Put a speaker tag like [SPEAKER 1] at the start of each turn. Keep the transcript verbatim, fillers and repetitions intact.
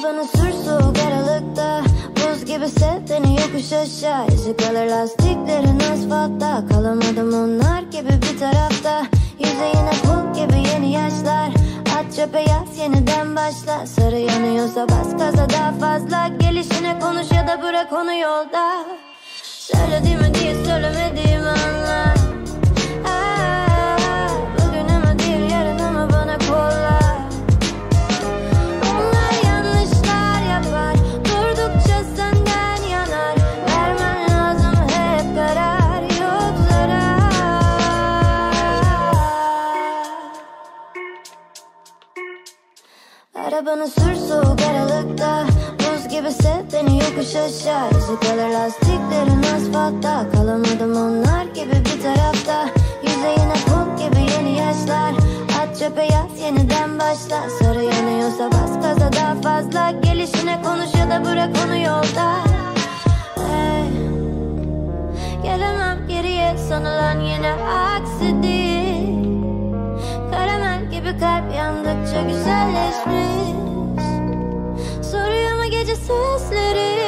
[SPEAKER 1] Arabanı sür soğuk aralıkta, buz gibi sev beni yokuş aşağı. İzi kalır lastiklerin asfaltta, kalamadım onlar gibi bir tarafta. Yüzeyine pul gibi yeni yaşlar, at çöpe yaz yeniden başla. Sarı yanıyorsa bas gaza daha fazla, gelişine konuş ya da bırak onu yolda. Söylediğimi değil söylemediğimi anla. Aa, bugün ama değil yarın ama bana kolla. Onlar yanlışlar yapar, durdukça senden yanar. Vermen lazım hep karar, yok zarar. Arabanı sür soğuk aralıkta, buz gibi sev beni yokuş aşağı. İzi kalır lastiklerin asfaltta, kalamadım onlar gibi bir tarafta. Yüzeyine pul gibi yeni yaşlar, at çöpe yaz yeniden başla. Sarı yanıyorsa bas gaza daha fazla, gelişine konuş ya da bırak onu yolda. Hey, gelemem geriye sanılan yine aksi değil. Karamel gibi kalp yandıkça güzelleşmiş. Soruyor mu gece sesleri?